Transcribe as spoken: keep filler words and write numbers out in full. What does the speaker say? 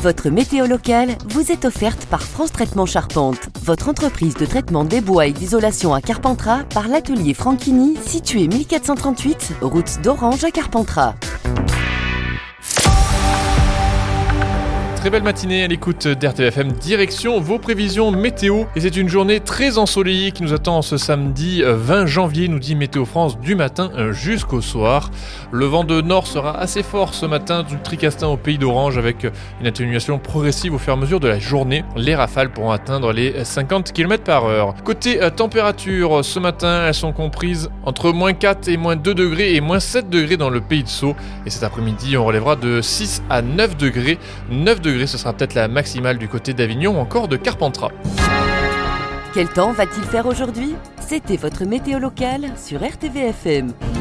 Votre météo locale vous est offerte par France Traitement Charpente, votre entreprise de traitement des bois et d'isolation à Carpentras par l'atelier Franchini, situé mille quatre cent trente-huit, route d'Orange à Carpentras. Très belle matinée à l'écoute d'R T V F M, direction vos prévisions météo. Et c'est une journée très ensoleillée qui nous attend ce samedi vingt janvier, nous dit Météo France, du matin jusqu'au soir. Le vent de nord sera assez fort ce matin du Tricastin au pays d'Orange, avec une atténuation progressive au fur et à mesure de la journée. Les rafales pourront atteindre les cinquante kilomètres par heure. Côté température, ce matin, elles sont comprises entre moins quatre et moins deux degrés et moins sept degrés dans le pays de Sceaux. Et cet après-midi, on relèvera de six à neuf degrés. neuf degrés, ce sera peut-être la maximale du côté d'Avignon ou encore de Carpentras. Quel temps va-t-il faire aujourd'hui ? C'était votre météo locale sur R T V F M.